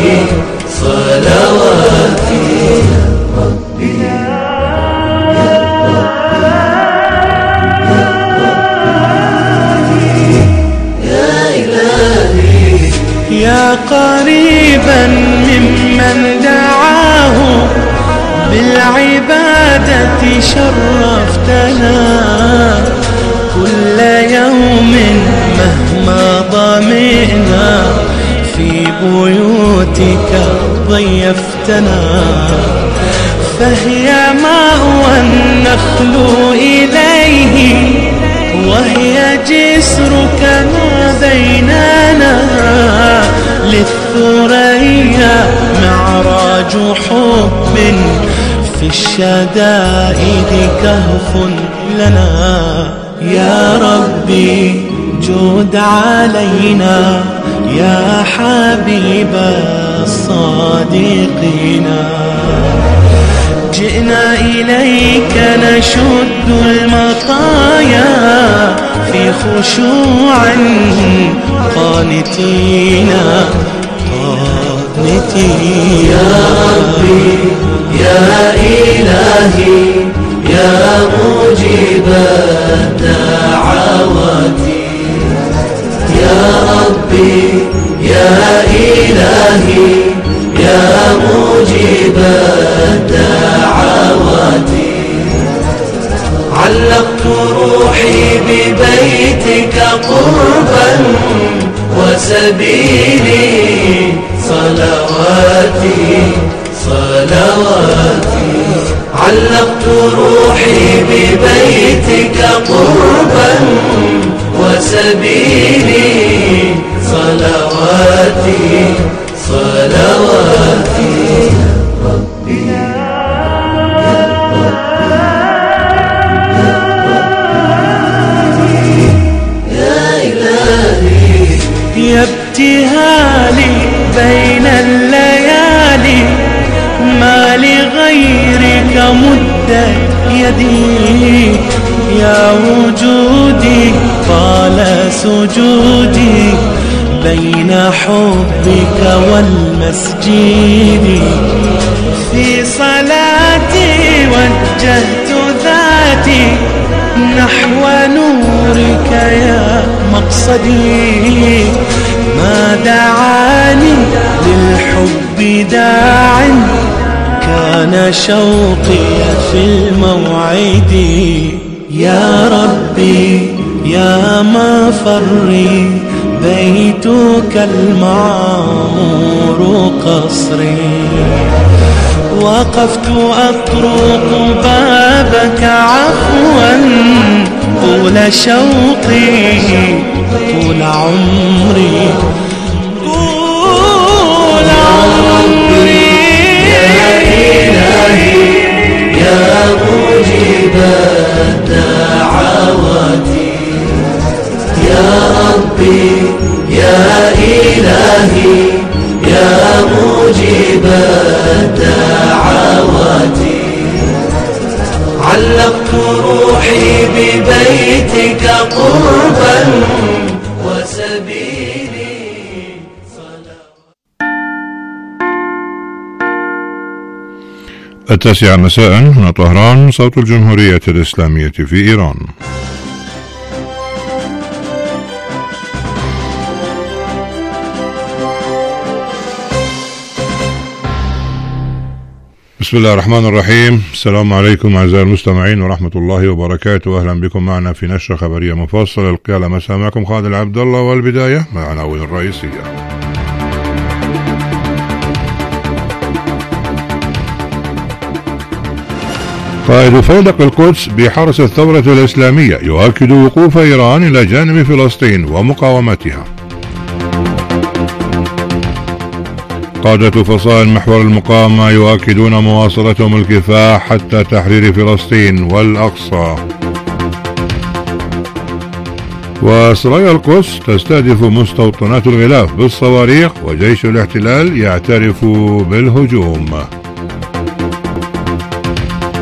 صلواتي ربي يا قريبا ممن دعاه بالعبادة شرفتنا كل يوم مهما ضمئنا في بيوتك ضيفتنا فهي مأوى النخل إليه وهي جسرك ما بيننا للثريا معراج حب في الشدائد كهف لنا يا ربي جود علينا يا حبيب الصادقين جئنا إليك نشد المطايا في خشوع قانتين قانتين يا ربي يا إلهي يا مجيب الدعوات يا ربي يا إلهي يا مجيب الدعوات علقت روحي ببيتك قربا وسبيلي صلواتي صلواتي علقت روحي ببيتك قربا وسبيلي صلواتي صلواتي ربي يا ابتهالي بين الليالي ما لغيرك مد يدي يا وجودي طال سجودي بين حبك والمسجد في صلاتي وجهت ذاتي نحو نورك يا مقصدي ما دعاني للحب داع كان شوقي في الموعد يا ربي يا مفري بيتك المعمور قصري وقفت أطرق بابك عفوا طول شوقي طول عمري طول عمري يا إلهي يا مجيب الدعوات يا ربي يا إلهي يا مجيب الدعوات علقت روحي ببيتك قربا وسبيلي التاسعة مساء هنا طهران صوت الجمهورية الإسلامية في إيران. بسم الله الرحمن الرحيم. السلام عليكم أعزائي المستمعين ورحمة الله وبركاته. أهلا بكم معنا في نشرة خبرية مفصلة. القي على مساء معكم خالد العبد الله، والبداية مع العناوين الرئيسية. قائد فيلق القدس بحرس الثورة الإسلامية يؤكد وقوف إيران إلى جانب فلسطين ومقاومتها. قادة فصائل محور المقاومة يؤكدون مواصلتهم الكفاح حتى تحرير فلسطين والأقصى. وسرايا القدس تستهدف مستوطنات الغلاف بالصواريخ وجيش الاحتلال يعترف بالهجوم.